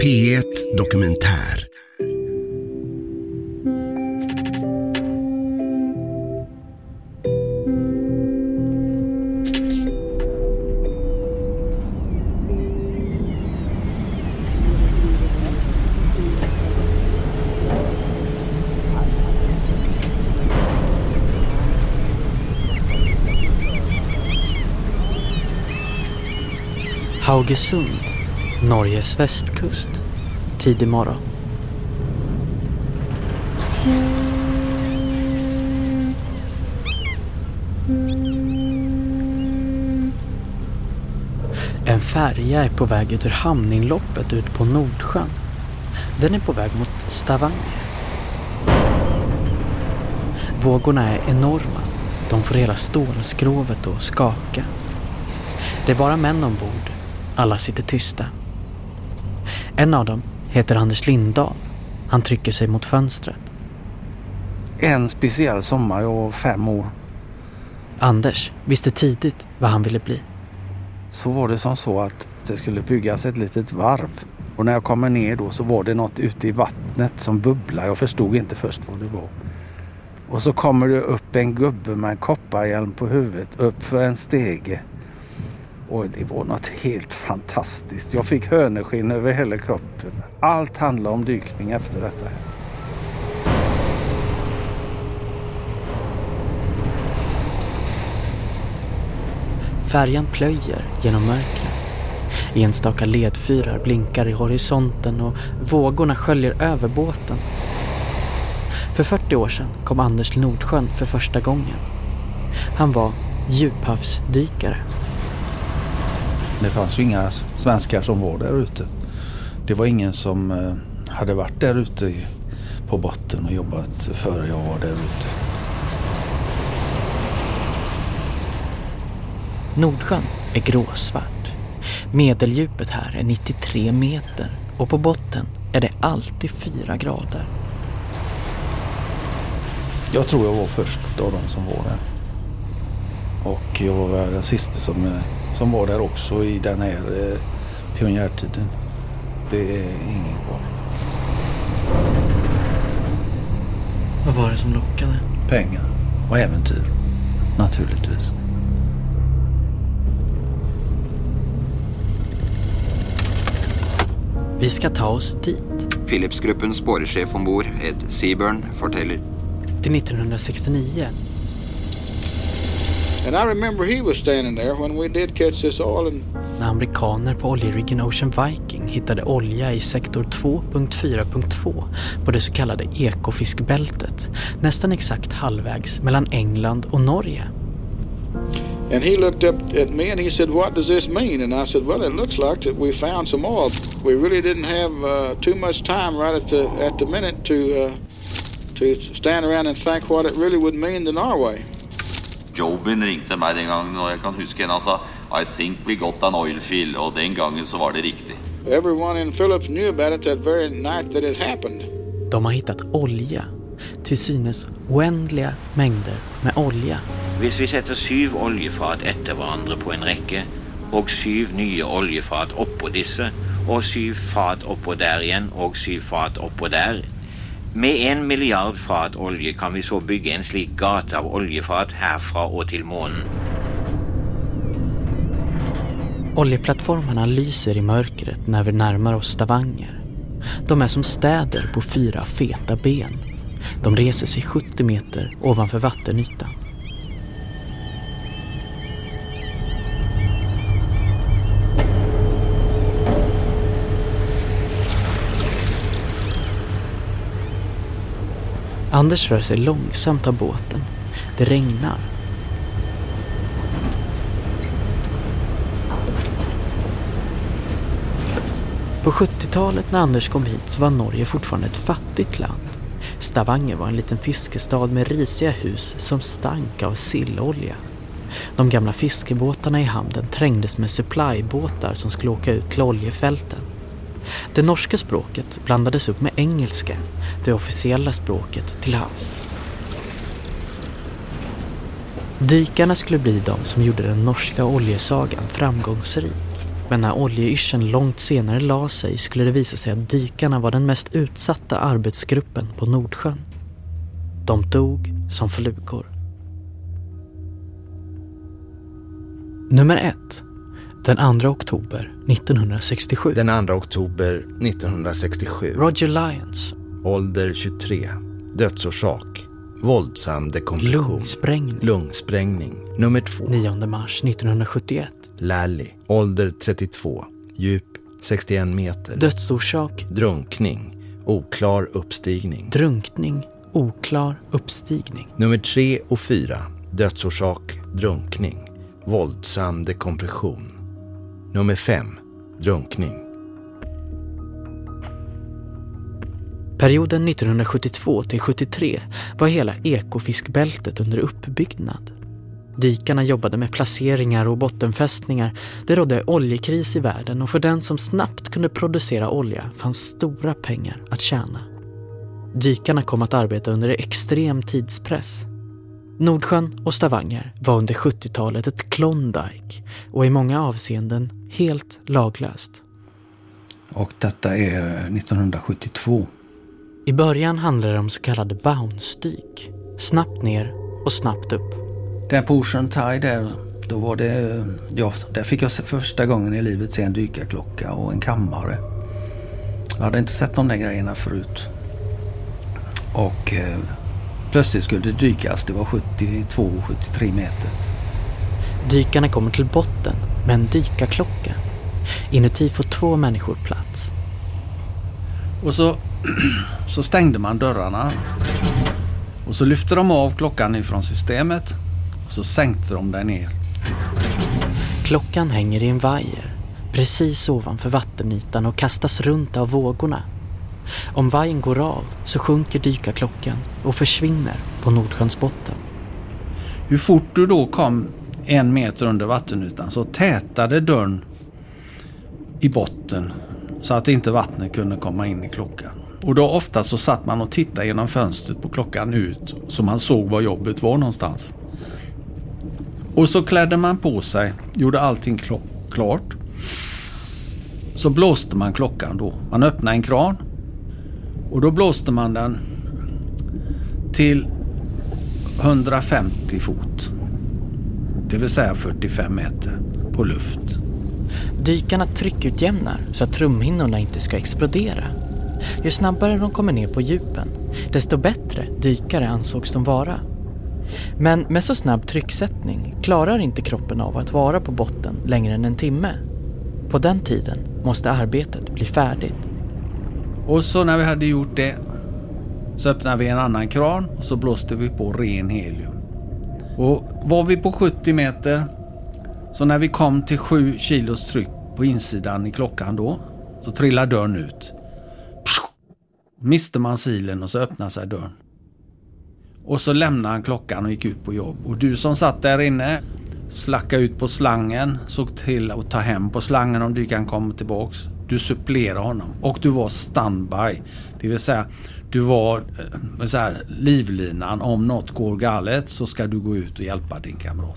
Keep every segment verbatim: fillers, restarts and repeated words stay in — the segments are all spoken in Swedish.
P ett Dokumentär. Haugesund, Norges västkust, tidig morgon. En färja är på väg ut ur hamninloppet ut på Nordsjön. Den är på väg mot Stavanger. Vågorna är enorma. De får hela stålskrovet att skaka. Det är bara män ombord. Alla sitter tysta. En av dem heter Anders Lindahl. Han trycker sig mot fönstret. En speciell sommar, jag var fem år. Anders visste tidigt vad han ville bli. Så var det som så att det skulle byggas ett litet varv. Och när jag kommer ner då så var det något ute i vattnet som bubblade. Jag förstod inte först vad det var. Och så kommer det upp en gubbe med en kopparhjälm på huvudet upp för en stege. Och det var något helt fantastiskt. Jag fick höneskinn över hela kroppen. Allt handlar om dykning efter detta. Färjan plöjer genom mörkret. Enstaka ledfyrar blinkar i horisonten och vågorna sköljer över båten. För fyrtio år sedan kom Anders till Nordsjön för första gången. Han var djuphavsdykare. Det fanns ju inga svenskar som var där ute. Det var ingen som eh, hade varit där ute på botten och jobbat före jag var där ute. Nordsjön är gråsvart. Medeldjupet här är nittiotre meter och på botten är det alltid fyra grader. Jag tror jag var först av de som var där. Och jag var den sista som... Eh, som var där också i den här eh, pionjärtiden. Det är ingen kvar. Vad var det som lockade? Pengar och äventyr, naturligtvis. Vi ska ta oss dit. Philipsgruppens spårchef ombord, Ed Seaburn, fortäller. Till nittonhundrasextionio. And I remember he was standing there when we did catch this oil. And... När amerikaner på oljeriggen Ocean Viking hittade olja i sektor två punkt fyra punkt två på det så kallade ekofiskbältet, nästan exakt halvvägs mellan England och Norge. And he looked up at me and he said, "What does this mean?" And I said, "Well, it looks like that we found some oil. We really didn't have uh, too much time right at the at the minute to uh, to stand around and think what it really would mean to Norway." Jobben ringte mig den gången och jag kan huska han sa I think we got an oil field och den gången så var det riktigt. Everyone in Phillips knew about it that very night that it happened. De har hittat olja, till synes oändliga mängder med olja. Hvis vi sätter syv oljefat efter varandra på en räcke och syv nya oljefat uppå disse och syv fat uppå där igen och syv fat uppå där. Med en miljard fat olje kan vi så bygga en slik gata av oljefat härfra och till månen. Oljeplattformarna lyser i mörkret när vi närmar oss Stavanger. De är som städer på fyra feta ben. De reser sig sjuttio meter ovanför vattenytan. Anders rör sig långsamt av båten. Det regnar. På sjuttiotalet när Anders kom hit så var Norge fortfarande ett fattigt land. Stavanger var en liten fiskestad med risiga hus som stank av sillolja. De gamla fiskebåtarna i hamnen trängdes med supply-båtar som skulle åka ut till oljefälten. Det norska språket blandades upp med engelska, det officiella språket till havs. Dykarna skulle bli de som gjorde den norska oljesagan framgångsrik. Men när oljeyrseln långt senare la sig skulle det visa sig att dykarna var den mest utsatta arbetsgruppen på Nordsjön. De dog som flugor. Nummer ett. Den andra oktober nittonhundrasextiosju. Den andra oktober nittonhundrasextiosju. Roger Lyons. Ålder tjugotre. Dödsorsak. Våldsam dekompression. Lungsprängning. Lungsprängning. Nummer två. nionde mars nittonhundrasjuttioett. Lally. Ålder trettiotvå. Djup sextioen meter. Dödsorsak. Drunkning. Oklar uppstigning. Drunkning. Oklar uppstigning. Nummer tre och fyra. Dödsorsak. Drunkning. Våldsam dekompression. Nummer fem. Drunkning. Perioden nittonhundrasjuttiotvå till sjuttiotre var hela ekofiskbältet under uppbyggnad. Dykarna jobbade med placeringar och bottenfästningar. Det rådde oljekris i världen och för den som snabbt kunde producera olja fanns stora pengar att tjäna. Dykarna kom att arbeta under extrem tidspress. Nordsjön och Stavanger var under sjuttiotalet ett Klondike och i många avseenden helt laglöst. Och detta är nittonhundrasjuttiotvå. I början handlade det om så kallade bounce-dyk. Snabbt ner och snabbt upp. Där på Ocean Tide där, då var det, ja, där fick jag för första gången i livet se en dykarklocka och en kammare. Jag hade inte sett de där grejerna förut. Och eh, plötsligt skulle det dykas, det var sjuttiotvå sjuttiotre meter. Dykarna kommer till botten med en dykarklocka. Inuti får två människor plats. Och så, så stängde man dörrarna. Och så lyfte de av klockan ifrån systemet. Och så sänkte de den ner. Klockan hänger i en vajer precis ovanför vattenytan och kastas runt av vågorna. Om vajern går av så sjunker dykarklockan och försvinner på Nordsjöns botten. Hur fort du då kom en meter under vattenytan så tätade dörren i botten så att inte vattnet kunde komma in i klockan. Och då ofta så satt man och tittade genom fönstret på klockan ut så man såg var jobbet var någonstans. Och så klädde man på sig, gjorde allting kl- klart. Så blåste man klockan då. Man öppnade en kran och då blåste man den till hundrafemtio fot. Det vill säga fyrtiofem meter på luft. Dykarna tryckutjämnar så att trumhinnorna inte ska explodera. Ju snabbare de kommer ner på djupen, desto bättre dykare ansågs de vara. Men med så snabb trycksättning klarar inte kroppen av att vara på botten längre än en timme. På den tiden måste arbetet bli färdigt. Och så när vi hade gjort det så öppnade vi en annan kran och så blåste vi på ren helium. Och var vi på sjuttio meter, så när vi kom till sju kilos tryck på insidan i klockan då, så trillade dörren ut. Miste man silen och så öppnade sig dörren. Och så lämnade han klockan och gick ut på jobb. Och du som satt där inne slackade ut på slangen, såg till att ta hem på slangen om dykaren kommer tillbaks. Du supplerade honom och du var standby. Det vill säga, du var så här, livlinan. Om något går galet så ska du gå ut och hjälpa din kamrat.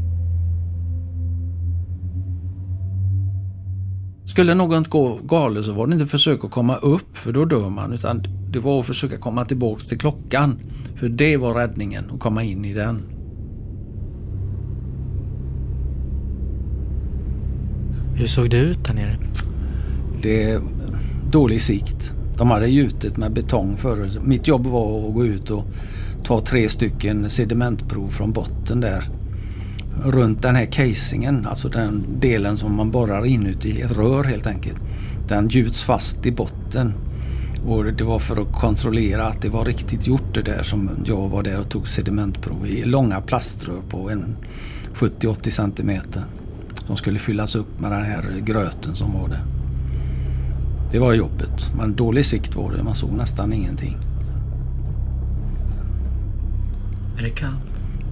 Skulle något gå galet så var det inte försök att komma upp, för då dör man, utan det var att försöka komma tillbaka till klockan. För det var räddningen, att komma in i den. Hur såg det ut där nere? Det är dålig sikt. De hade gjutit med betong förr. Mitt jobb var att gå ut och ta tre stycken sedimentprov från botten där. Runt den här casingen, alltså den delen som man borrar inuti ett rör helt enkelt. Den gjuts fast i botten. Och det var för att kontrollera att det var riktigt gjort det där som jag var där och tog sedimentprov i långa plaströr på en sjuttio till åttio centimeter. Som skulle fyllas upp med den här gröten som var där. Det var jobbet. Men dålig sikt var det. Man såg nästan ingenting. Är det kallt?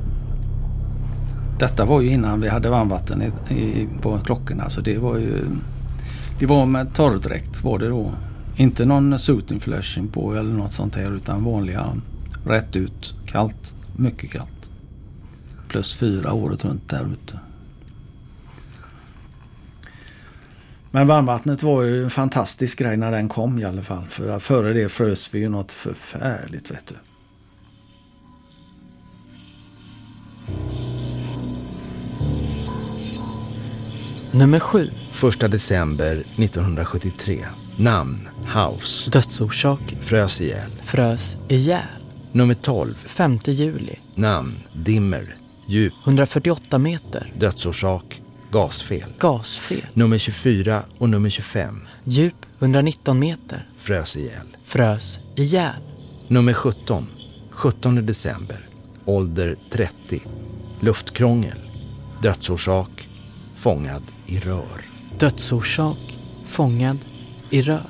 Detta var ju innan vi hade varmvatten i, i, på klockorna. Så det var ju... Det var med torrdräkt var det då. Inte någon suit inflation på eller något sånt här. Utan vanliga, rätt ut, kallt. Mycket kallt. Plus fyra året runt där ute. Men varmvattnet var ju en fantastisk grej när den kom i alla fall. För före det frös vi ju något förfärligt, vet du. Nummer sju. Första december nittonhundrasjuttiotre. Namn: House. Dödsorsak: Frös ihjäl. frös ihjäl. Nummer tolv. femte juli. Namn: Dimmer. Djup. hundrafyrtioåtta meter. Dödsorsak: gasfel. Gasfel. Nummer tjugofyra och nummer tjugofem. Djup hundranitton meter. Frös ihjäl. Frös ihjäl. Nummer sjutton. sjuttonde december. Ålder trettio. Luftkrångel. Dödsorsak: fångad i rör. Dödsorsak: fångad i rör.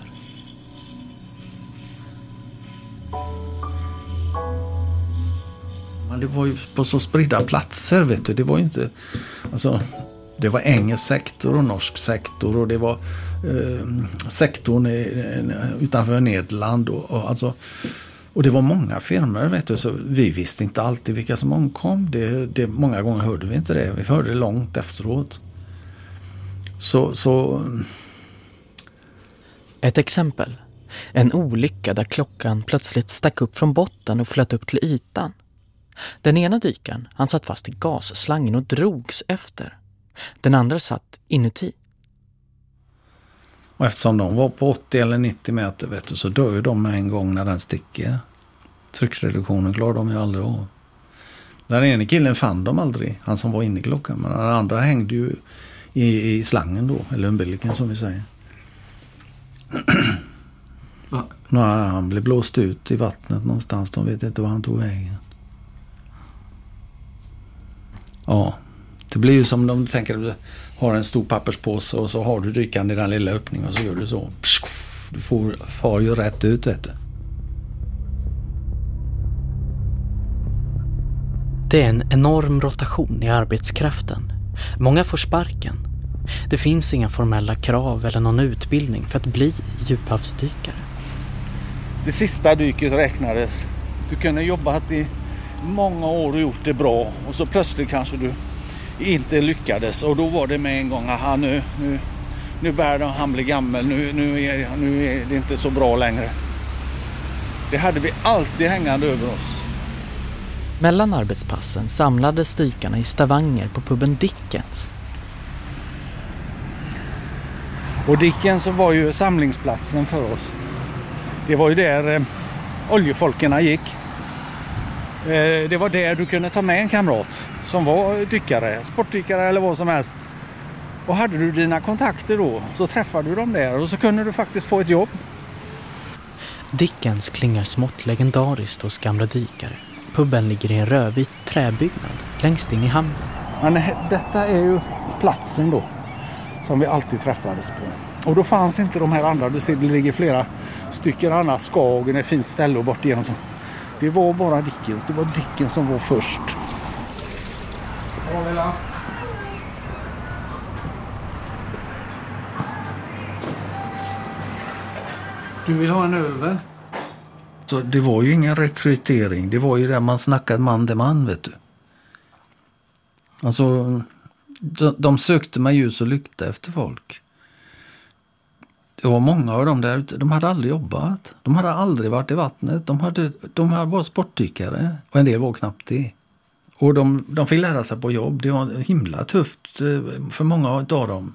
Men det var ju på så spridda platser, vet du. Det var ju inte... Alltså, det var engelsk sektor och norsk sektor och det var eh, sektorn i, utanför Nederland och, och alltså... Och det var många firmor, vet du, så vi visste inte alltid vilka som omkom. Det, det, många gånger hörde vi inte det. Vi hörde det långt efteråt. Så, så... Ett exempel. En olycka där klockan plötsligt stack upp från botten och flöt upp till ytan. Den ena dykaren, han satt fast i gasslangen och drogs efter. Den andra satt inuti. Och eftersom de var på åttio eller nittio meter, vet du, så dör ju de med en gång när den sticker. Tryckreduktionen klarar de ju aldrig av. Den ena killen fann de aldrig, han som var inne i klockan. Men den andra hängde ju i, i slangen då, eller umbiliken som vi säger. Va? Nej, han blev blåst ut i vattnet någonstans, de vet inte var han tog vägen. Ja, det blir ju som om du tänker att du har en stor papperspåse och så har du dykande i den lilla öppningen och så gör du så. Du får, far ju rätt ut, vet du. Det är en enorm rotation i arbetskraften. Många får sparken. Det finns inga formella krav eller någon utbildning för att bli djuphavsdykare. Det sista dyket räknades. Du kunde jobbat i många år och gjort det bra och så plötsligt kanske du inte lyckades och då var det med en gång, aha, nu, nu, nu bär det, han blir gammal, nu, nu, är, nu är det inte så bra längre. Det hade vi alltid hängande över oss. Mellan arbetspassen samlades dykarna i Stavanger på puben Dickens. Och Dickens var ju samlingsplatsen för oss. Det var ju där eh, oljefolkerna gick. Eh, det var där du kunde ta med en kamrat som var dykare, sportdykare eller vad som helst. Och hade du dina kontakter då så träffade du dem där och så kunde du faktiskt få ett jobb. Dickens klingar smått legendariskt hos gamla dykare. Puben ligger i en rödvit träbyggnad längst in i hamnen. Men detta är ju platsen då som vi alltid träffades på. Och då fanns inte de här andra, du ser det ligger flera stycken andra, Skagen är ett fint ställe och bort igenom. Det var bara Dickens, det var Dickens som var först. Du vill ha en öl? Så det var ju ingen rekrytering. Det var ju där man snackade man till man, vet du. Alltså, de, de sökte med ljus och lykta efter folk. Det var många av dem där, de hade aldrig jobbat. De hade aldrig varit i vattnet. De, hade, de hade var sportdykare och en del var knappt det. Och de, de fick lära sig på jobb. Det var himla tufft för många av dem.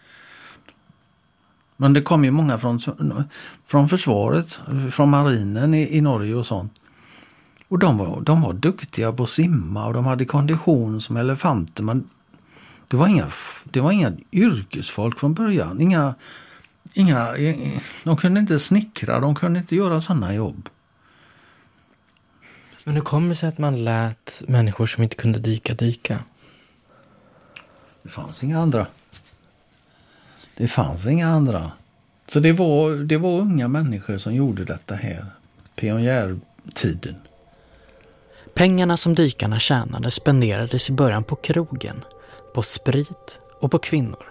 Men det kom ju många från, från försvaret, från marinen i, i Norge och sånt. Och de var, de var duktiga på att simma och de hade kondition som elefanter. Men det var inga, det var inga yrkesfolk från början. Inga, inga, de kunde inte snickra, de kunde inte göra sådana jobb. Men hur kommer det sig att man lät människor som inte kunde dyka dyka? Det fanns inga andra. Det fanns inga andra. Så det var, det var unga människor som gjorde detta här. Pionjärtiden. Pengarna som dykarna tjänade spenderades i början på krogen, på sprit och på kvinnor.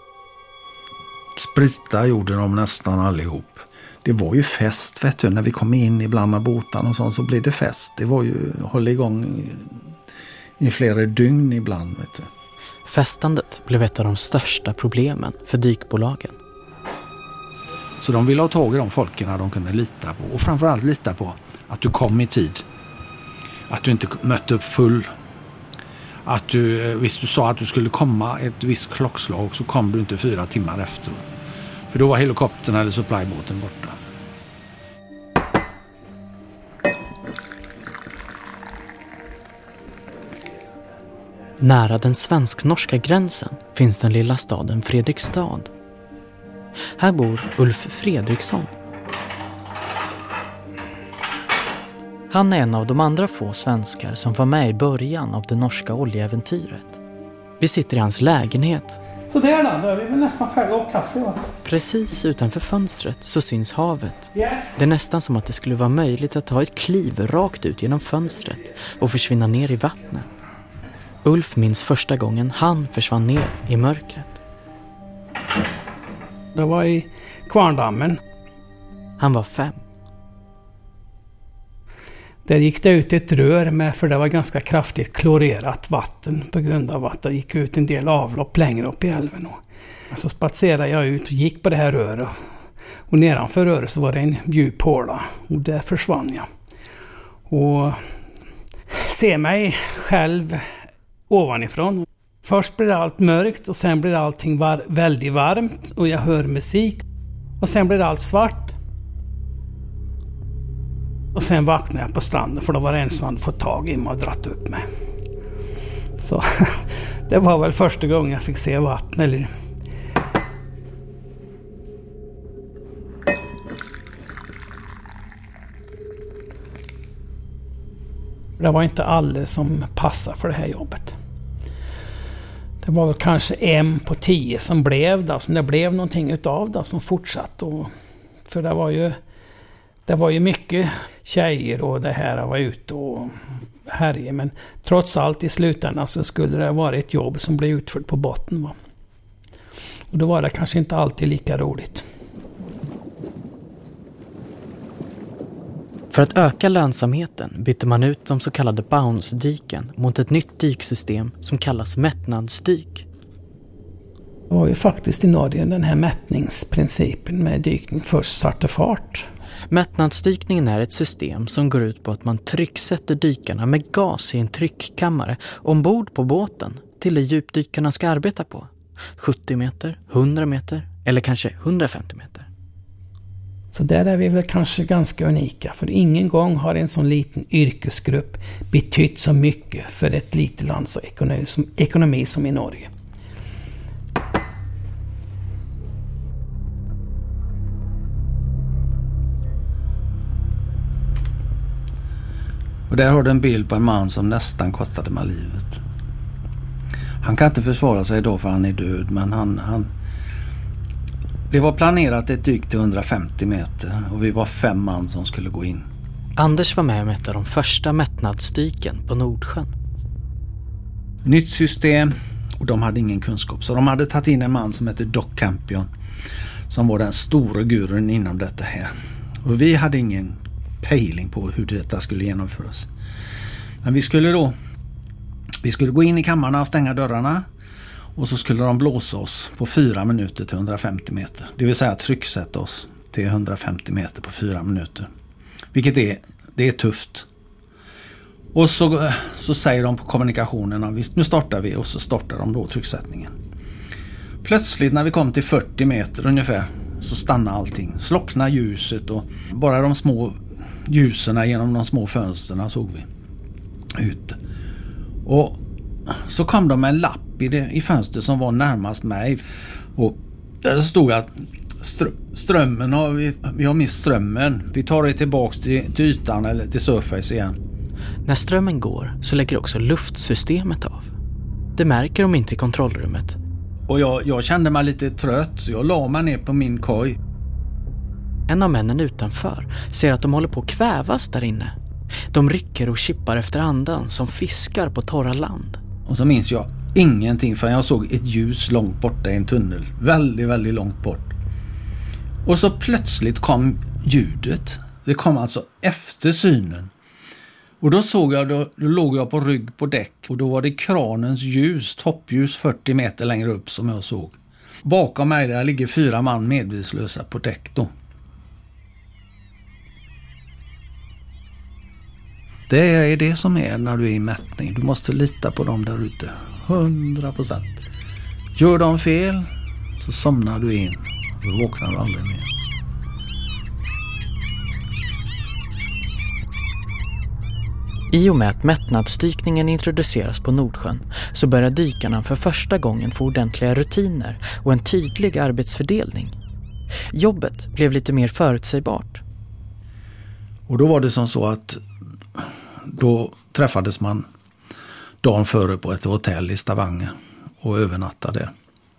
Sprita gjorde de nästan allihop. Det var ju fest, vet du. När vi kom in ibland med båtarna och sånt så blev det fest. Det var ju hålla igång i, i flera dygn ibland, vet du. Festandet blev ett av de största problemen för dykbolagen. Så de ville ha tag i de folkerna de kunde lita på. Och framförallt lita på att du kom i tid. Att du inte mötte upp full. Att du, visst du sa att du skulle komma ett visst klockslag så kom du inte fyra timmar efter. För då var helikoptern eller supplybåten borta. Nära den svensk-norska gränsen finns den lilla staden Fredrikstad. Här bor Ulf Fredriksson. Han är en av de andra få svenskar som var med i början av det norska oljeäventyret. Vi sitter i hans lägenhet. Så där då, då är vi väl nästan färdiga av kaffe, va? Precis utanför fönstret så syns havet. Yes. Det är nästan som att det skulle vara möjligt att ta ett kliv rakt ut genom fönstret och försvinna ner i vattnet. Ulf minns första gången han försvann ner i mörkret. Det var i Kvarndammen. Han var fem. Där gick det ut ett rör med, för det var ganska kraftigt klorerat vatten på grund av att det gick ut en del avlopp längre upp i älven. Och så spatserade jag ut och gick på det här röret. Och nedanför röret så var det en djup håla och där försvann jag. Och se mig själv ovanifrån. Först blir det allt mörkt och sen blir allting var- väldigt varmt och jag hör musik. Och sen blir det allt svart. Och sen vaknade jag på stranden för då var det en som hade fått tag i mig och dratt upp mig. Så det var väl första gången jag fick se vatten. Eller... Det var inte alla som passade för det här jobbet. Det var väl kanske en på tio som blev det, som det blev någonting utav det, som fortsatte. Och, för det var ju det var ju mycket tjejer och det här var ute och härje, men trots allt i slutändan så skulle det vara ett jobb som blev utfört på botten, va? Och då var det kanske inte alltid lika roligt. För att öka lönsamheten bytte man ut de så kallade bounce-dyken mot ett nytt dyksystem som kallas mättnadsdyk. Det var ju faktiskt i Norge den här mättningsprincipen med dykning först satte fart. Mättnadsdykningen är ett system som går ut på att man trycksätter dykarna med gas i en tryckkammare ombord på båten till det djup dykarna ska arbeta på. sjuttio meter, hundra meter eller kanske hundrafemtio meter. Så där är vi väl kanske ganska unika, för ingen gång har en sån liten yrkesgrupp betytt så mycket för ett litet lands ekonomi som, ekonomi som i Norge. Och där har du en bild på en man som nästan kostade mig livet. Han kan inte försvara sig då för han är död, men han... han det var planerat ett dyk till hundrafemtio meter och vi var fem man som skulle gå in. Anders var med om ett av de första mättnadsdyken på Nordsjön. Nytt system och de hade ingen kunskap. Så de hade tagit in en man som heter Doc Campion som var den stora gurun inom detta här. Och vi hade ingen pejling på hur detta skulle genomföras. Men vi skulle då vi skulle gå in i kammarna och stänga dörrarna. Och så skulle de blåsa oss på fyra minuter till hundrafemtio meter. Det vill säga trycksätta oss till hundrafemtio meter på fyra minuter. Vilket är, det är tufft. Och så, så säger de på kommunikationerna, visst nu startar vi, och så startar de då trycksättningen. Plötsligt när vi kom till fyrtio meter ungefär så stannar allting. Slocknar ljuset och bara de små ljuserna genom de små fönsterna såg vi ut. Och så kom de med en lapp i, det, i fönster som var närmast mig. Och där stod att strö, strömmen har vi, vi har mist strömmen. Vi tar det tillbaks till, till ytan eller till surface igen. När strömmen går så lägger också luftsystemet av. Det märker de inte i kontrollrummet. Och jag, jag kände mig lite trött så jag la mig ner på min koj. En av männen utanför ser att de håller på att kvävas där inne. De rycker och chippar efter andan som fiskar på torra land. Och så minns jag ingenting för jag såg ett ljus långt borta i en tunnel. Väldigt, väldigt långt bort. Och så plötsligt kom ljudet. Det kom alltså efter synen. Och då såg jag, då, då låg jag på rygg på däck och då var det kranens ljus, toppljus fyrtio meter längre upp som jag såg. Bakom mig där ligger fyra man medvetslösa på däck då. Det är det som är när du är i mätning. Du måste lita på dem där ute. hundra procent. Gör de fel så somnar du in. Då vaknar du aldrig mer. I och med att mättnadsdykningen introduceras på Nordsjön så börjar dykarna för första gången få ordentliga rutiner och en tydlig arbetsfördelning. Jobbet blev lite mer förutsägbart. Och då var det som så att då träffades man dagen före på ett hotell i Stavanger och övernattade.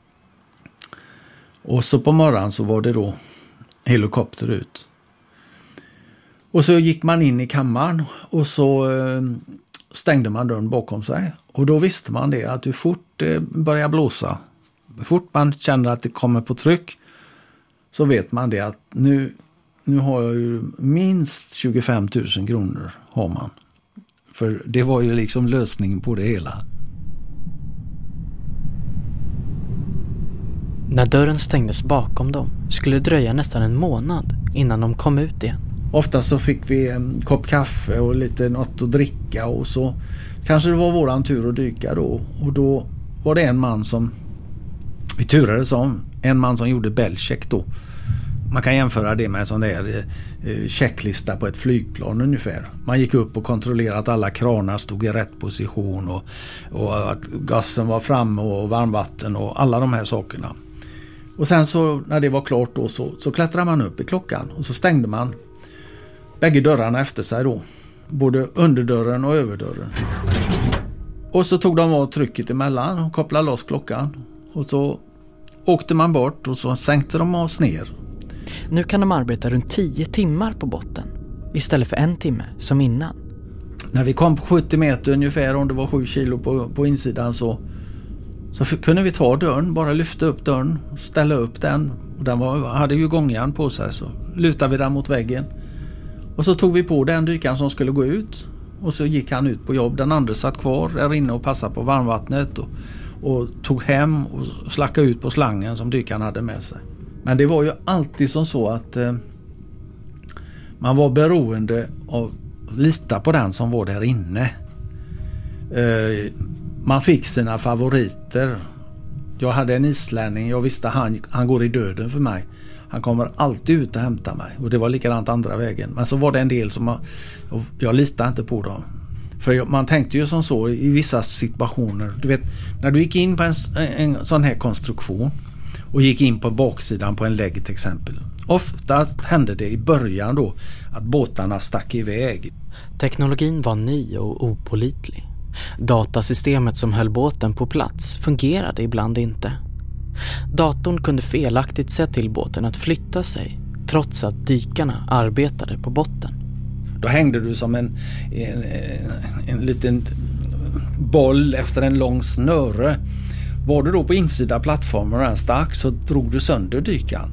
Och så på morgonen så var det då helikopter ut. Och så gick man in i kammaren och så stängde man dörren bakom sig. Och då visste man det att hur fort det börjar blåsa, hur fort man känner att det kommer på tryck, så vet man det att nu, nu har jag ju minst tjugofem tusen kronor har man. För det var ju liksom lösningen på det hela. När dörren stängdes bakom dem skulle det dröja nästan en månad innan de kom ut igen. Ofta så fick vi en kopp kaffe och lite något att dricka och så kanske det var våran tur att dyka då. Och då var det en man som vi turades om. En man som gjorde bellcheck då. Man kan jämföra det med en sån där eh, checklista på ett flygplan ungefär. Man gick upp och kontrollerade att alla kranar stod i rätt position och, och att gasen var framme och varmvatten och alla de här sakerna. Och sen så när det var klart då så, så klättrade man upp i klockan och så stängde man bägge dörrarna efter sig då. Både underdörren och överdörren. Och så tog de av trycket emellan och kopplade loss klockan. Och så åkte man bort och så sänkte de oss ner. Nu kan de arbeta runt tio timmar på botten istället för en timme som innan. När vi kom på sjuttio meter ungefär, om det var sju kilo på, på insidan så, så kunde vi ta dörren, bara lyfta upp dörren och ställa upp den. Och den var, hade ju gångjärn på sig, så lutade vi den mot väggen. Och så tog vi på den dykaren som skulle gå ut. Och så gick han ut på jobb. Den andra satt kvar där inne och passade på varmvattnet. Och, och tog hem och slackade ut på slangen som dykaren hade med sig. Men det var ju alltid som så att eh, man var beroende av att lita på den som var där inne. Eh, man fick sina favoriter. Jag hade en islänning. Jag visste han, han går i döden för mig. Han kommer alltid ut och hämta mig. Och det var likadant andra vägen. Men så var det en del som man, jag litade inte på dem. För man tänkte ju som så i vissa situationer. Du vet, när du gick in på en, en sån här konstruktion och gick in på baksidan på en lägg till exempel. Oftast hände det i början då att båtarna stack iväg. Teknologin var ny och opålitlig. Datasystemet som höll båten på plats fungerade ibland inte. Datorn kunde felaktigt se till båten att flytta sig trots att dykarna arbetade på botten. Då hängde du som en, en, en liten boll efter en lång snöre. Var du då på insida plattformen och den stack så drog du sönder dykan.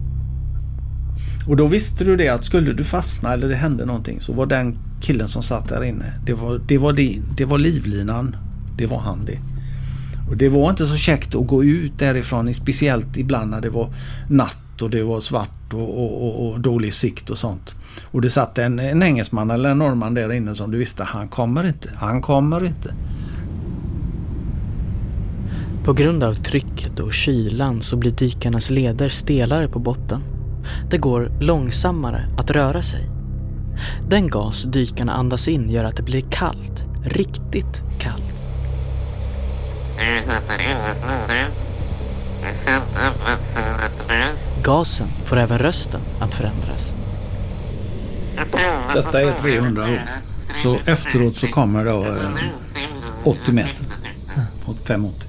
Och då visste du det att skulle du fastna eller det hände någonting så var den killen som satt där inne. Det var, det var, det, det var livlinan. Det var han det. Och det var inte så käckt att gå ut därifrån, speciellt ibland när det var natt och det var svart och, och, och, och dålig sikt och sånt. Och det satt en, en engelsman eller en norrman där inne som du visste, han kommer inte, han kommer inte. På grund av trycket och kylan så blir dykarnas leder stelare på botten. Det går långsammare att röra sig. Den gas dykarna andas in gör att det blir kallt, riktigt kallt. Gasen får även rösten att förändras. Detta är trehundra ord. Så efteråt så kommer det eh, åttio meter. fem åttio.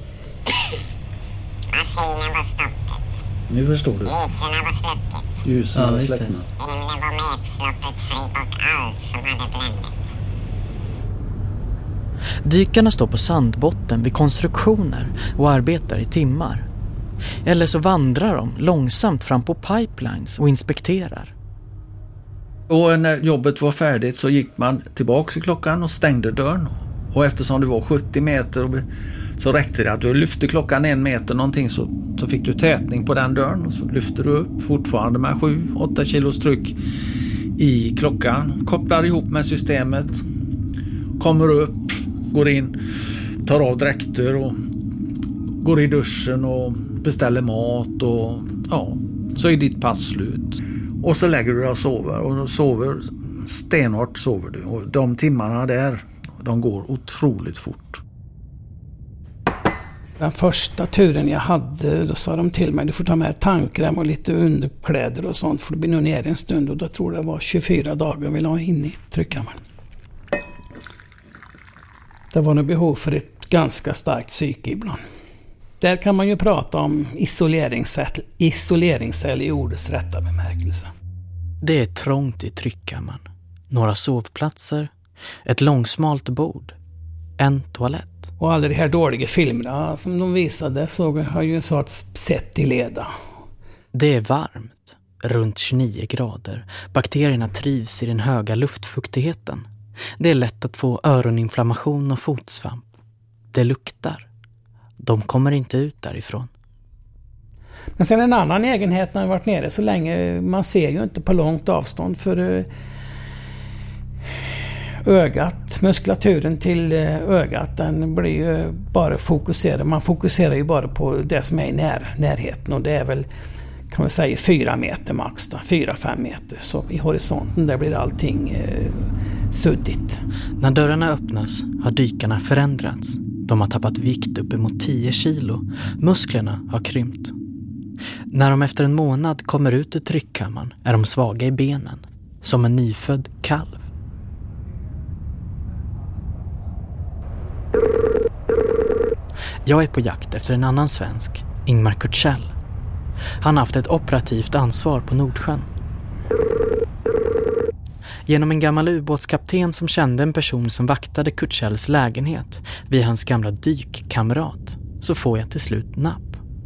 Maskinen var stoppet. Nu förstår du. Lyserna var släcket. Ljusen ja, var släckna. Himlen var medslappet fri och allt som hade bländet. Dykarna står på sandbotten vid konstruktioner och arbetar i timmar. Eller så vandrar de långsamt fram på pipelines och inspekterar. Och när jobbet var färdigt så gick man tillbaka i klockan och stängde dörren. Och eftersom det var sjuttio meter så räckte det att du lyfte klockan en meter någonting så, så fick du tätning på den dörren. Och så lyfter du upp fortfarande med sju åtta kilos tryck i klockan. Kopplar ihop med systemet. Kommer upp, går in, tar av dräkter och går i duschen och beställer mat och ja, så är ditt pass slut. Och så lägger du dig och sover och sover stenhårt sover du. Och de timmarna där, de går otroligt fort. Den första turen jag hade, då sa de till mig, du får ta med tandkräm och lite underkläder och sånt för du blir nog ner en stund. Och då tror jag det var tjugofyra dagar jag ville ha in i tryckkammaren. Det var nog behov för ett ganska starkt psyke ibland. Där kan man ju prata om isoleringscell, isoleringscell i ordets rätta bemärkelse. Det är trångt i tryckkammaren. Några sovplatser, ett långsmalt bord, en toalett. Och alla de här dåliga filmerna som de visade så har ju en sorts sätt i leda. Det är varmt, runt tjugonio grader. Bakterierna trivs i den höga luftfuktigheten. Det är lätt att få öroninflammation och fotsvamp. Det luktar. De kommer inte ut därifrån. Men sen en annan egenhet när man varit nere så länge, man ser ju inte på långt avstånd för ögat, muskulaturen till ögat, den blir ju bara fokuserad. Man fokuserar ju bara på det som är i när, närheten och det är väl, kan man säga, fyra meter max då, fyra, fem meter. Så i horisonten där blir allting eh, suddigt. När dörrarna öppnas har dykarna förändrats. De har tappat vikt uppemot tio kilo. Musklerna har krympt. När de efter en månad kommer ut ur tryckkammaren är de svaga i benen. Som en nyfödd kalv. Jag är på jakt efter en annan svensk, Ingmar Kurtschell. Han har haft ett operativt ansvar på Nordsjön. Genom en gammal ubåtskapten som kände en person som vaktade Kurtschells lägenhet vid hans gamla dykkamrat så får jag till slut napp.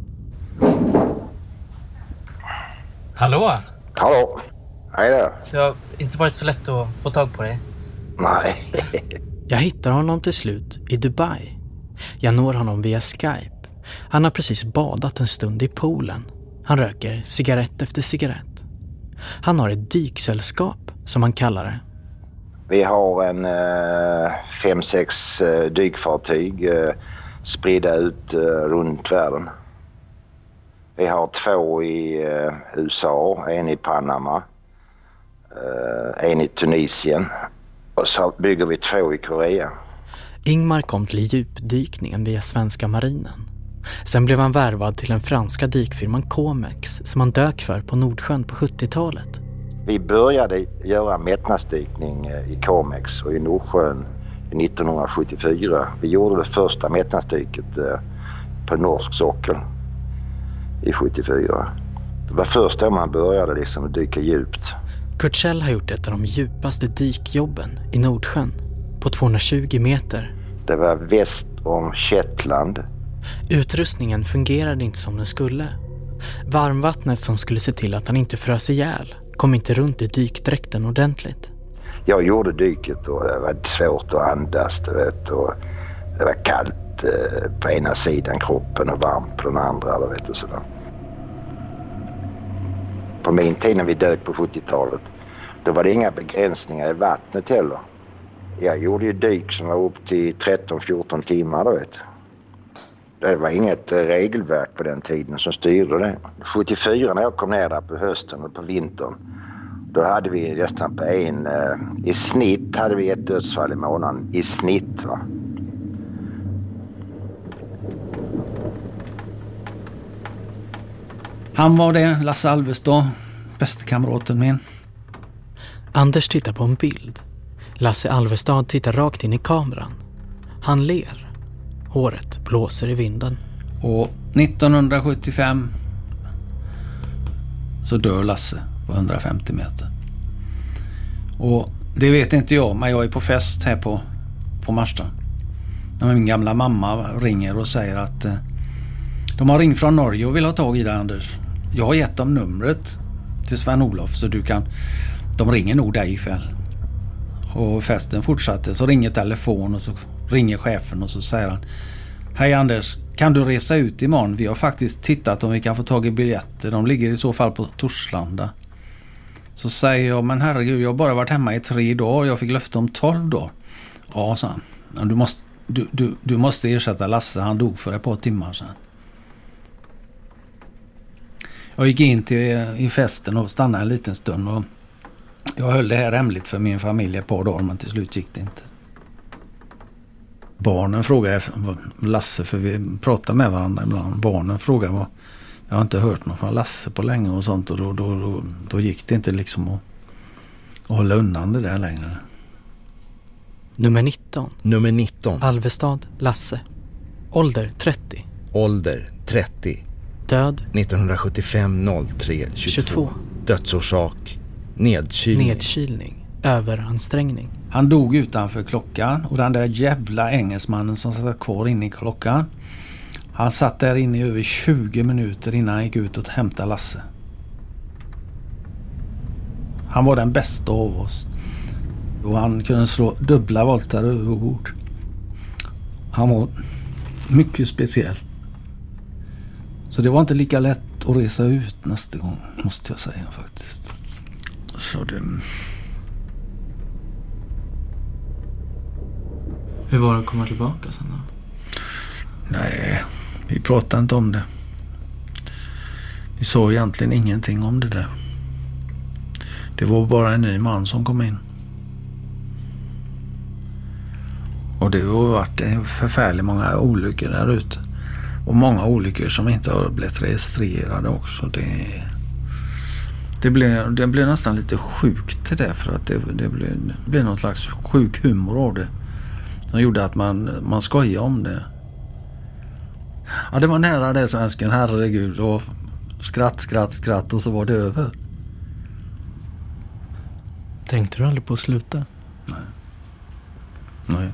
Hallå? Hallå, hej där. Det har inte varit så lätt att få tag på dig. Nej. Jag hittar honom till slut i Dubai. Jag når honom via Skype. Han har precis badat en stund i poolen. Han röker cigarett efter cigarett. Han har ett dyksällskap, som han kallar det. Vi har en eh, fem, sex eh, dykfartyg eh, spridda ut eh, runt världen. Vi har två i eh, U S A, en i Panama, eh, en i Tunisien och så bygger vi två i Korea. Ingmar kom till djupdykningen via svenska marinen. Sen blev han värvad till den franska dykfirman Comex som han dök för på Nordsjön på sjuttiotalet. Vi började göra mätnadsdykning i Comex och i Nordsjön nittonhundrasjuttiofyra. Vi gjorde det första mätnadsdyket på norsk sockel i sjuttiofyra. Det var först då man började liksom dyka djupt. Kurtschell har gjort ett av de djupaste dykjobben i Nordsjön på tvåhundratjugo meter. Det var väst om Shetland. Utrustningen fungerade inte som den skulle. Varmvattnet som skulle se till att han inte frös ihjäl kom inte runt i dykdräkten ordentligt. Jag gjorde dyket och det var svårt att andas, du vet, och det var kallt eh, på ena sidan kroppen och varmt på den andra, du vet, och sådär. På min tid när vi dök på sjuttiotalet, då var det inga begränsningar i vattnet heller. Jag gjorde ju dyk som var upp till tretton fjorton timmar, du vet. Det var inget regelverk på den tiden som styrde det. sjuttiofyra när jag kom ner där på hösten och på vintern, då hade vi nästan på en, eh, i snitt hade vi ett dödsfall i månaden, i snitt va. Han var det, Lasse Alvestad, bästa kamraten min. Anders tittar på en bild. Lasse Alvestad tittar rakt in i kameran. Han ler. Håret blåser i vinden. Och nittonhundrasjuttiofem så dör Lasse på hundrafemtio meter. Och det vet inte jag, men jag är på fest här på, på Marstrand. När min gamla mamma ringer och säger att eh, de har ringt från Norge och vill ha tag i dig, Anders. Jag har gett dem numret till Sven-Olof så du kan de ringer nog dig ikväll. Och festen fortsatte, så ringer telefon och så ringer chefen och så säger han: hej Anders, kan du resa ut imorgon? Vi har faktiskt tittat om vi kan få tag i biljetter. De ligger i så fall på Torslanda. Så säger jag: men herregud, jag har bara varit hemma i tre dagar. Jag fick löfte om tolv dagar. Ja, sa han. Du måste, du, du, du måste ersätta Lasse. Han dog för ett par timmar sedan. Jag gick in till i festen och stannade en liten stund. Och jag höll det här hemligt för min familj ett par dagar, men till slut gick det inte. Barnen frågade Lasse, för vi pratar med varandra ibland. Barnen frågade vad... Jag har inte hört något från Lasse på länge och sånt. Och då, då, då, då gick det inte liksom att, att hålla undan det där längre. Nummer nitton. Nummer nitton. Alvestad, Lasse. Ålder trettio. Ålder trettio. Död nittonhundrasjuttiofem noll tre tjugotvå. Dödsorsak nedkylning. Nedkylning. Överansträngning. Han dog utanför klockan, och den där jävla engelsmannen som satt kvar inne i klockan, han satt där inne i över tjugo minuter innan han gick ut och hämtade Lasse. Han var den bästa av oss. Och han kunde slå dubbla voltar över bord. Han var mycket speciell. Så det var inte lika lätt att resa ut nästa gång, måste jag säga faktiskt. Så det... Hur var det att komma tillbaka sen då? Nej, vi pratade inte om det. Vi sa egentligen ingenting om det där. Det var bara en ny man som kom in. Och det har varit en förfärligt många olyckor där ute. Och många olyckor som inte har blivit registrerade också. Det, det, blev, det blev nästan lite sjukt det där, för att det, det, blev, det blev någon slags sjuk humor av det. Som gjorde att man, man skojade om det. Ja, det var nära det, svensken, herregud. Och skratt, skratt, skratt, och så var det över. Tänkte du aldrig på att sluta? Nej. Nej.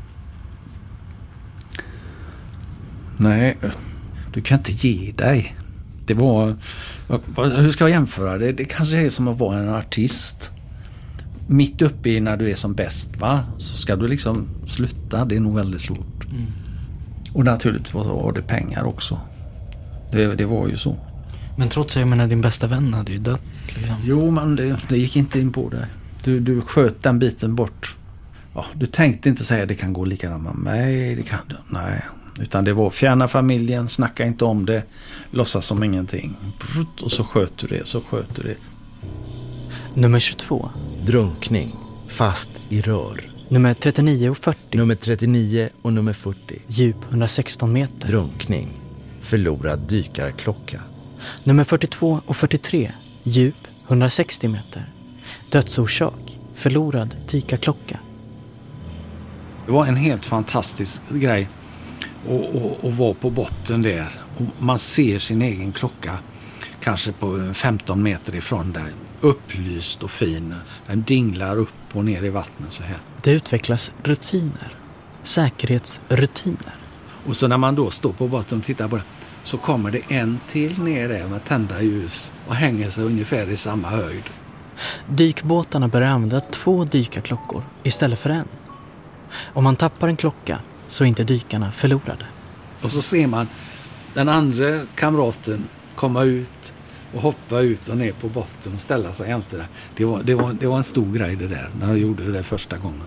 Nej, du kan inte ge dig. Det var... Hur ska jag jämföra det? Det kanske är som att vara en artist. Mitt uppe i när du är som bäst, va? Så ska du liksom sluta. Det är nog väldigt svårt. Mm. Och naturligtvis var det pengar också. Det, det var ju så. Men trots att jag menar, din bästa vän hade ju dött. Liksom. Jo, men det, det gick inte in på dig. Du, du sköt den biten bort. Ja, du tänkte inte säga att det kan gå likadant med mig. Det kan du. Nej. Utan det var fjärna familjen, snacka inte om det, låtsas som ingenting. Och så sköt du det, så sköt du det. Nummer tjugotvå. Drunkning, fast i rör. Nummer trettionio och fyrtio. Nummer trettionio och nummer fyrtio. Djup hundrasexton meter. Drunkning, förlorad dykarklocka. Nummer fyrtiotvå och fyrtiotre. Djup hundrasextio meter. Dödsorsak, förlorad dykarklocka. Det var en helt fantastisk grej. Och, och, och vara på botten där. Och man ser sin egen klocka kanske på femton meter ifrån där. Upplyst och fin. Den dinglar upp och ner i vattnet så här. Det utvecklas rutiner. Säkerhetsrutiner. Och så när man då står på botten och tittar på det, så kommer det en till ner där med tända ljus och hänger sig ungefär i samma höjd. Dykbåtarna börjar använda två dykarklockor istället för en. Om man tappar en klocka så är inte dykarna förlorade. Och så ser man den andra kamraten komma ut och hoppa ut och ner på botten och ställa sig jämte det. Det var, det var, det var en stor grej det där, när de gjorde det första gången.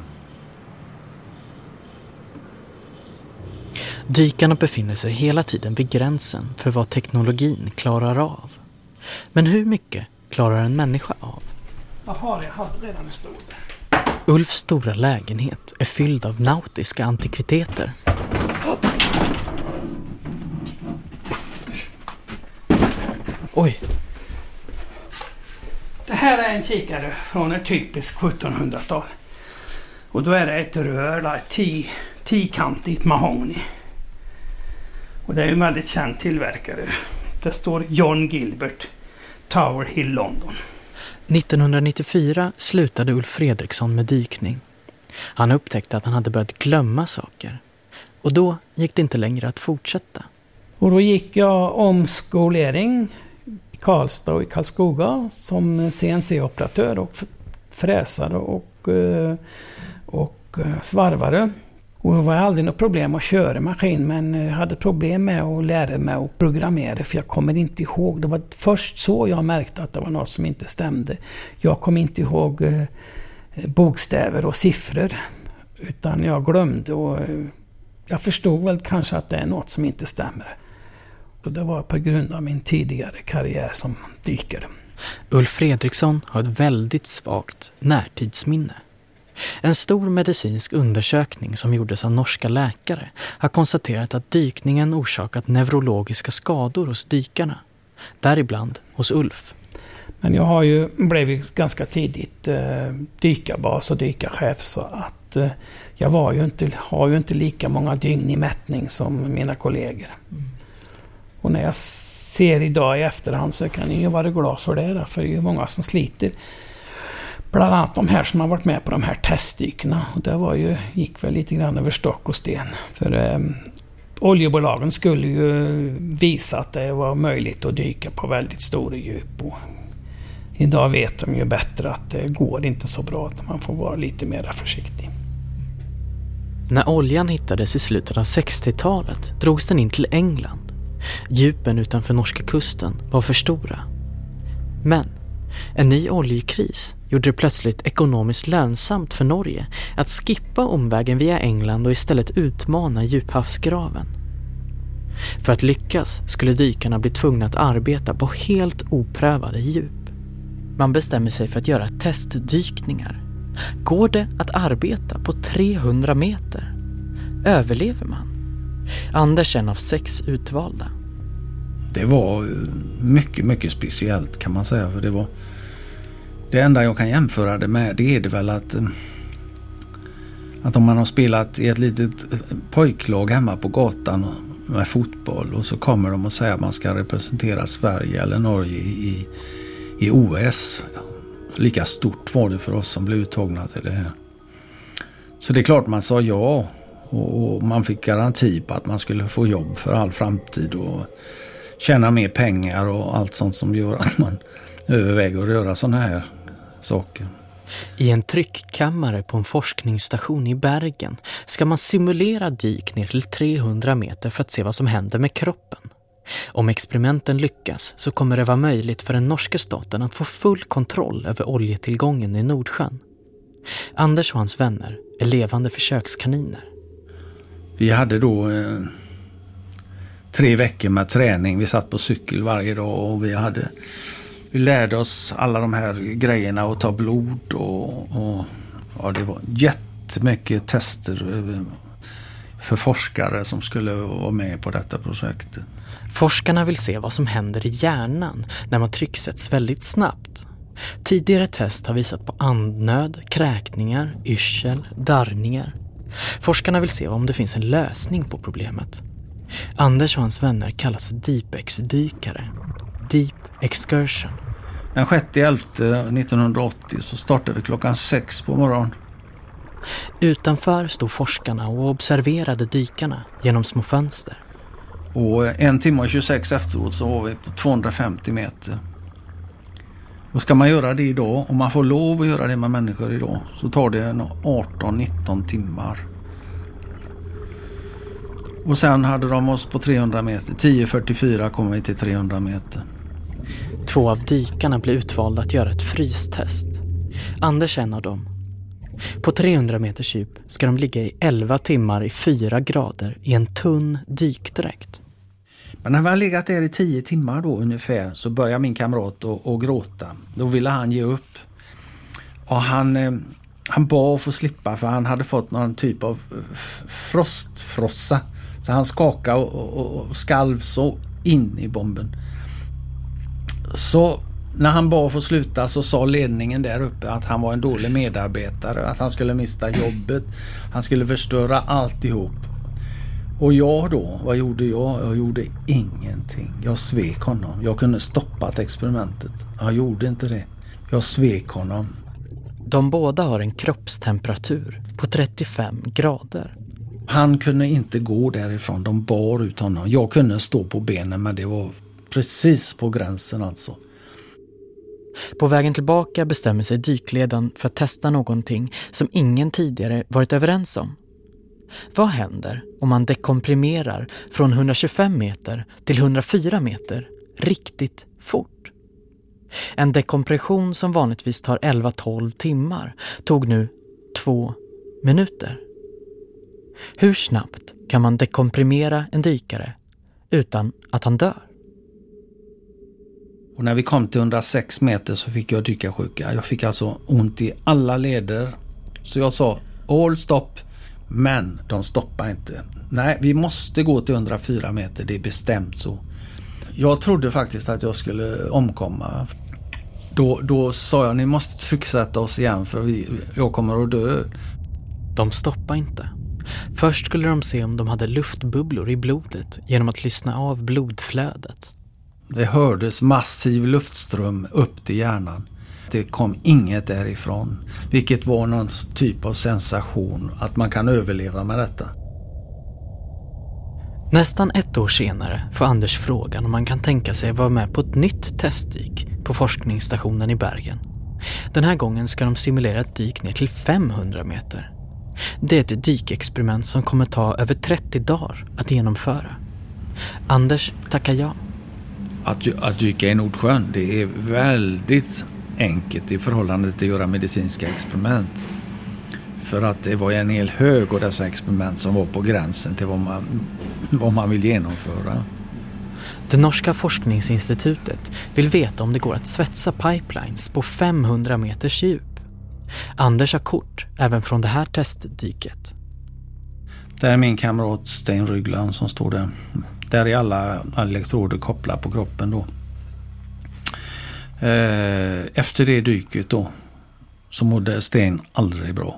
Dykarna befinner sig hela tiden vid gränsen för vad teknologin klarar av. Men hur mycket klarar en människa av? Jaha, jag hade redan en stor. Ulfs stora lägenhet är fylld av nautiska antikviteter. Oj. Det här är en kikare från ett typiskt sjuttonhundratal. Och då är det ett rör, där, tio, tiokantigt mahogny. Och det är en väldigt känd tillverkare. Det står John Gilbert, Tower Hill, London. nittonhundranittiofyra slutade Ulf Fredriksson med dykning. Han upptäckte att han hade börjat glömma saker. Och då gick det inte längre att fortsätta. Och då gick jag omskolering i Karlstad och i Karlskoga som C N C-operatör och fräsare och, och svarvare. Och det var aldrig något problem att köra maskin, men jag hade problem med att lära mig att programmera, för jag kommer inte ihåg. Det var först så jag märkte att det var något som inte stämde. Jag kom inte ihåg bokstäver och siffror, utan jag glömde, och jag förstod väl kanske att det är något som inte stämmer. Och det var på grund av min tidigare karriär som dykare. Ulf Fredriksson har ett väldigt svagt närtidsminne. En stor medicinsk undersökning som gjordes av norska läkare har konstaterat att dykningen orsakat neurologiska skador hos dykarna, däribland hos Ulf. Men jag har ju blivit ganska tidigt eh, dykarbas och dykarchef, så att eh, jag var ju inte, har ju inte lika många dygn i mätning som mina kollegor. Mm. Och när jag ser idag i efterhand så kan jag ju vara glad för det, där, för det är ju många som sliter. Bland annat de här som har varit med på de här testdykerna. Och det var ju, gick väl lite grann över stock och sten. För eh, oljebolagen skulle ju visa att det var möjligt att dyka på väldigt stora djup. Och idag vet de ju bättre att det går inte så bra, att man får vara lite mer försiktig. När oljan hittades i slutet av sextiotalet drogs den in till England. Djupen utanför norska kusten var för stora. Men en ny oljekris gjorde det plötsligt ekonomiskt lönsamt för Norge att skippa omvägen via England och istället utmana djuphavsgraven. För att lyckas skulle dykarna bli tvungna att arbeta på helt oprövade djup. Man bestämmer sig för att göra testdykningar. Går det att arbeta på trehundra meter? Överlever man? Anders är en av sex utvalda. Det var mycket, mycket speciellt kan man säga. För det var det enda jag kan jämföra det med, det är det väl att att om man har spelat i ett litet pojklag hemma på gatan med fotboll, och så kommer de och säger att man ska representera Sverige eller Norge i, i O S. Lika stort var det för oss som blev uttagna till det här. Så det är klart man sa ja, och, och man fick garanti på att man skulle få jobb för all framtid och tjäna mer pengar och allt sånt som gör att man överväger att göra sådana här saker. I en tryckkammare på en forskningsstation i Bergen ska man simulera dyk ner till trehundra meter för att se vad som händer med kroppen. Om experimenten lyckas så kommer det vara möjligt för den norska staten att få full kontroll över oljetillgången i Nordsjön. Anders och hans vänner är levande försökskaniner. Vi hade då eh, tre veckor med träning. Vi satt på cykel varje dag och vi hade vi lärde oss alla de här grejerna och ta blod och, och ja, det var jättemycket tester för forskare som skulle vara med på detta projekt. Forskarna vill se vad som händer i hjärnan när man trycksätts väldigt snabbt. Tidigare test har visat på andnöd, kräkningar, yrsel, darrningar. Forskarna vill se om det finns en lösning på problemet. Anders och hans vänner kallas Deepex-dykare. Deep Excursion. Den sjätte elfte nittonhundraåttio så startade vi klockan sex på morgonen. Utanför stod forskarna och observerade dykarna genom små fönster. Och en timme och tjugosex efteråt så var vi på tvåhundrafemtio meter. Och ska man göra det idag, om man får lov att göra det med människor idag, så tar det arton nitton timmar. Och sen hade de oss på trehundra meter. tio fyrtiofyra kom vi till trehundra meter. Två av dykarna blev utvalda att göra ett frystest. Anders är en av dem. På trehundra meters djup ska de ligga i elva timmar i fyra grader i en tunn dykdräkt. Men när vi har legat där i tio timmar då ungefär så börjar min kamrat att, att gråta. Då ville han ge upp. Och han, han bad att få slippa för han hade fått någon typ av frostfrossa. Så han skakade och, och, och skalv så in i bomben. Så när han bad att få sluta så sa ledningen där uppe att han var en dålig medarbetare. Att han skulle mista jobbet. Han skulle förstöra alltihop. Och jag då, vad gjorde jag? Jag gjorde ingenting. Jag svek honom. Jag kunde stoppat experimentet. Jag gjorde inte det. Jag svek honom. De båda har en kroppstemperatur på trettiofem grader. Han kunde inte gå därifrån. De bar ut honom. Jag kunde stå på benen men det var precis på gränsen alltså. På vägen tillbaka bestämmer sig dykledaren för att testa någonting som ingen tidigare varit överens om. Vad händer om man dekomprimerar från hundratjugofem meter till hundrafyra meter riktigt fort? En dekompression som vanligtvis tar elva till tolv timmar tog nu två minuter. Hur snabbt kan man dekomprimera en dykare utan att han dör? Och när vi kom till hundrasex meter så fick jag dykarsjuka. Jag fick alltså ont i alla leder. Så jag sa, all stopp. Men de stoppar inte. Nej, vi måste gå till hundrafyra meter. Det är bestämt så. Jag trodde faktiskt att jag skulle omkomma. Då, då sa jag, ni måste trycksätta oss igen för vi, jag kommer att dö. De stoppar inte. Först skulle de se om de hade luftbubblor i blodet genom att lyssna av blodflödet. Det hördes massiv luftström upp till hjärnan. Det kom inget därifrån. Vilket var någon typ av sensation att man kan överleva med detta. Nästan ett år senare får Anders frågan om man kan tänka sig vara med på ett nytt testdyk på forskningsstationen i Bergen. Den här gången ska de simulera ett dyk ner till femhundra meter. Det är ett dykexperiment som kommer ta över trettio dagar att genomföra. Anders tackar ja. Att, att dyka i Nordsjön, det är väldigt enkelt i förhållande till att göra medicinska experiment. För att det var en hel hög av dessa experiment som var på gränsen till vad man, vad man vill genomföra. Det norska forskningsinstitutet vill veta om det går att svetsa pipelines på femhundra meters djup. Anders har kort även från det här testdyket. Det är min kamrat Sten Rygland som står där. Där är alla elektroder kopplade på kroppen då. Efter det dyket då så mådde Sten aldrig bra.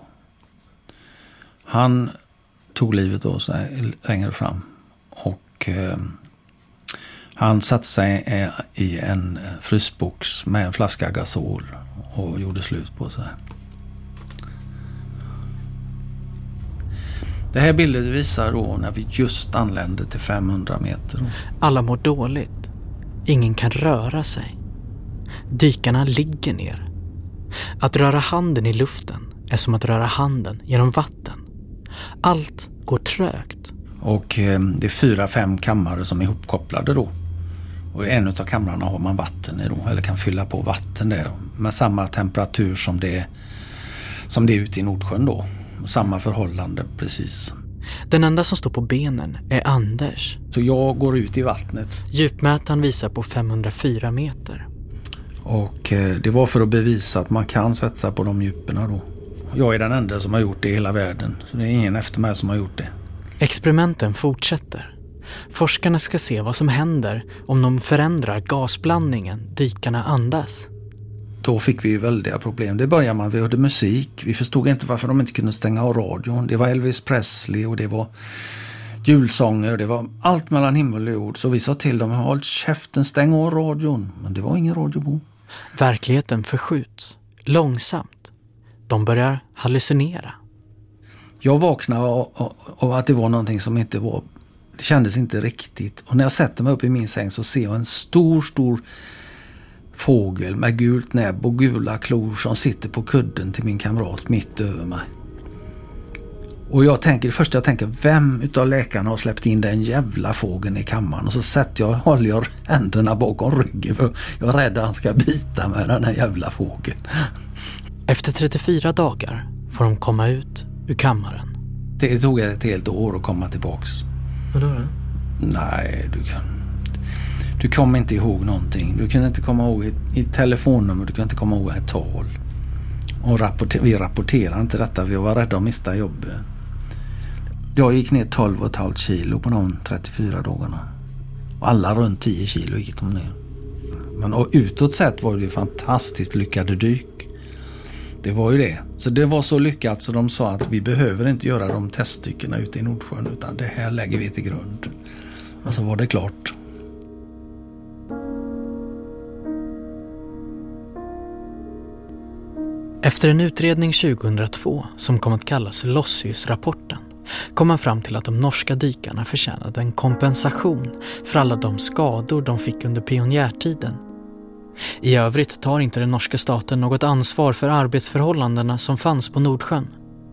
Han tog livet av sig längre fram och eh, han satte sig i en frysbox med en flaska gasol och gjorde slut på sig. Det här bilden visar då när vi just anlände till femhundra meter. Alla mår dåligt. Ingen kan röra sig. Dykarna ligger ner. Att röra handen i luften är som att röra handen genom vatten. Allt går trögt. Och eh, det är fyra, fem kammare som är ihopkopplade då. Och i en av kamrarna har man vatten i då, eller kan fylla på vatten där. Med samma temperatur som det, som det är ute i Nordsjön då. Samma förhållande precis. Den enda som står på benen är Anders. Så jag går ut i vattnet. Djupmätaren visar på femhundrafyra meter. Och eh, det var för att bevisa att man kan svetsa på de djuperna då. Jag är den enda som har gjort det i hela världen. Så det är ingen efter mig som har gjort det. Experimenten fortsätter. Forskarna ska se vad som händer om de förändrar gasblandningen dykarna andas. Då fick vi väldiga problem. Det började man, vi hörde musik. Vi förstod inte varför de inte kunde stänga av radion. Det var Elvis Presley och det var julsånger. Det var allt mellan himmel och jord. Så vi sa till dem, håll käften, stäng av radion. Men det var ingen radio på. Verkligheten förskjuts. Långsamt. De börjar hallucinera. Jag vaknade av att det var någonting som inte var... Det kändes inte riktigt. Och när jag sätter mig upp i min säng så ser jag en stor, stor fågel med gult näbb och gula klor som sitter på kudden till min kamrat mitt över mig. Och jag tänker, det första jag tänker, vem utav läkarna har släppt in den jävla fågeln i kammaren? Och så sätter jag, håller jag händerna bakom ryggen för jag är rädd att han ska bita med den här jävla fågeln. Efter trettiofyra dagar får de komma ut ur kammaren. Det tog ett helt år att komma tillbaks. Vadå då? Nej, du kan... Du kommer inte ihåg någonting. Du kan inte komma ihåg ett, ett telefonnummer. Du kan inte komma ihåg ett tal. Och rapporter, vi rapporterar inte detta. Vi var rädda att mista jobbet. Jag gick ner tolv komma fem kilo på de trettiofyra dagarna. Och alla runt tio kilo gick de ner. Men och utåt sett var det fantastiskt lyckade dyk. Det var ju det. Så det var så lyckat så de sa att vi behöver inte göra de teststyckena ute i Nordsjön utan det här lägger vi till grund. Och så var det klart. Efter en utredning tjugohundratvå som kom att kallas Lossius-rapporten kom man fram till att de norska dykarna förtjänade en kompensation för alla de skador de fick under pionjärtiden. I övrigt tar inte den norska staten något ansvar för arbetsförhållandena som fanns på Nordsjön.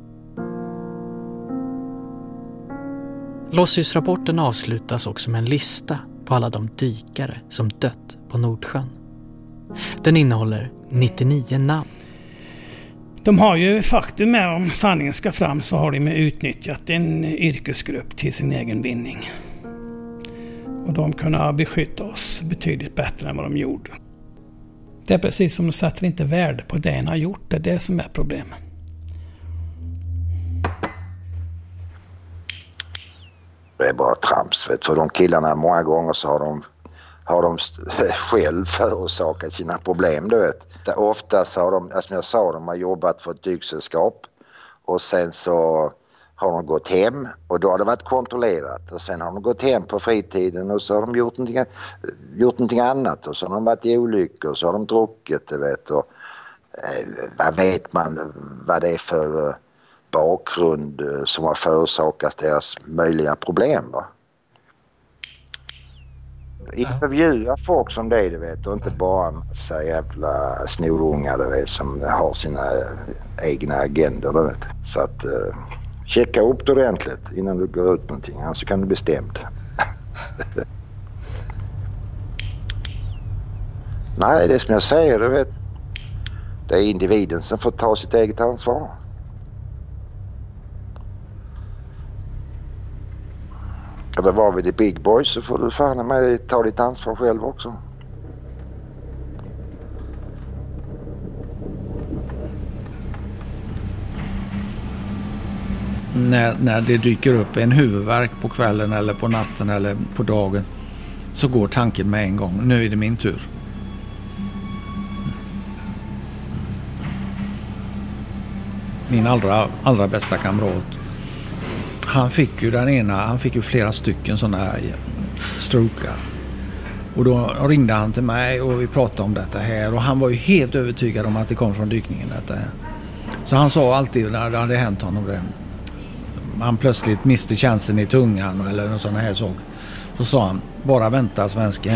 Lossius-rapporten avslutas också med en lista på alla de dykare som dött på Nordsjön. Den innehåller nittionio namn. De har ju faktum med, om sanningen ska fram, så har de utnyttjat en yrkesgrupp till sin egen vinning. Och de kunde beskydda oss betydligt bättre än vad de gjorde. Det är precis som de sätter inte värde på det de har gjort. Det är det som är problemet. Det är bara trams. Vet. För de killarna många gånger så har de, har de själv förorsakat sina problem. Du vet. Oftast har de, som jag sa, de har jobbat för ett dyksällskap. Och sen så har de gått hem och då har det varit kontrollerat. Och sen har de gått hem på fritiden och så har de gjort någonting, gjort någonting annat. Och så har de varit i olyckor och så har de druckit. Du vet. Och, eh, vad vet man vad det är för eh, bakgrund eh, som har förorsakat deras möjliga problem, va? Intervjua folk som det, du vet, och inte bara en massa jävla snorungar, du vet, som har sina egna agender, du vet. Så att eh, checka upp det ordentligt innan du går ut någonting, annars kan du bli stämd. Nej, det är som jag säger, du vet, det är individen som får ta sitt eget ansvar. Ska det vara vid the big boys så får du fan med ta ditt ansvar själv också. När, när det dyker upp en huvudvärk på kvällen eller på natten eller på dagen så går tanken med en gång. Nu är det min tur. Min allra, allra bästa kamrat. Han fick ju den ena, han fick ju flera stycken sådana här strokar. Och då ringde han till mig och vi pratade om detta här. Och han var ju helt övertygad om att det kom från dykningen detta här. Så han sa alltid när det hade hänt honom det. Han plötsligt miste chansen i tungan eller någon sån här sak. Så sa han, bara vänta svenska.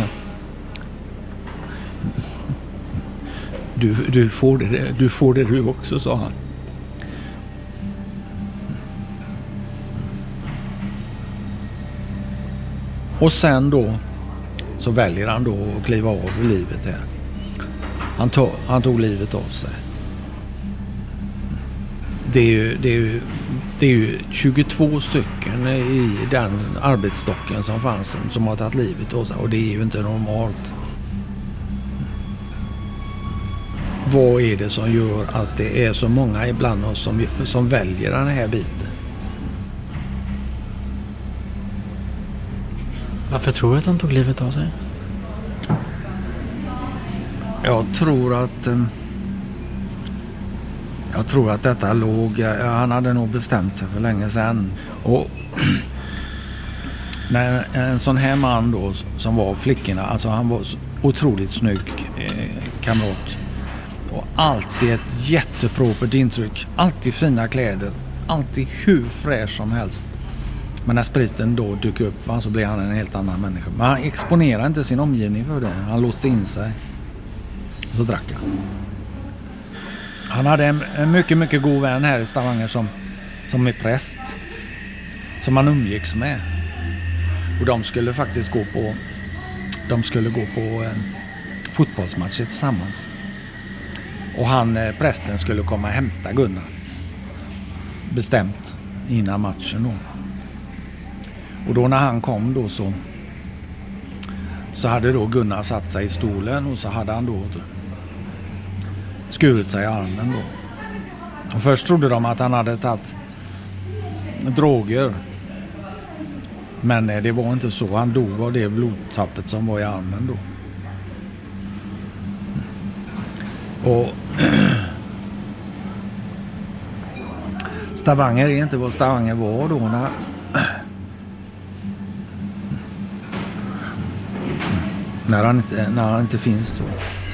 Du, du, får det, du får det du också, sa han. Och sen då så väljer han då att kliva av livet här. Han tog, han tog livet av sig. Det är ju, det är ju, det är ju tjugotvå stycken i den arbetsstocken som fanns som har tagit livet av sig. Och det är ju inte normalt. Vad är det som gör att det är så många ibland oss som, som väljer den här biten? Varför tror du att han tog livet av sig? Jag tror att jag tror att detta låg, han hade nog bestämt sig för länge sedan. Och när en sån här man då som var flickorna, alltså han var otroligt snygg eh, kamrat. Och alltid ett jättepropert intryck, alltid fina kläder, alltid hur fräsch som helst. Men när spriten då dök upp, va, så blev han en helt annan människa. Men han exponerade inte sin omgivning för det. Han låste in sig. Och så drack han. Han hade en, en mycket, mycket god vän här i Stavanger som, som är präst. Som han umgicks med. Och de skulle faktiskt gå på de skulle gå på en fotbollsmatch tillsammans. Och han, prästen, skulle komma och hämta Gunnar. Bestämt innan matchen då. Och då när han kom då så så hade då Gunnar satt sig i stolen och så hade han då skurit sig i armen då. Och först trodde de att han hade tagit droger. Men det var inte så. Han dog av det blodtappet som var i armen då. Och Stavanger är inte vad Stavanger var då när När han, inte, när han inte finns så.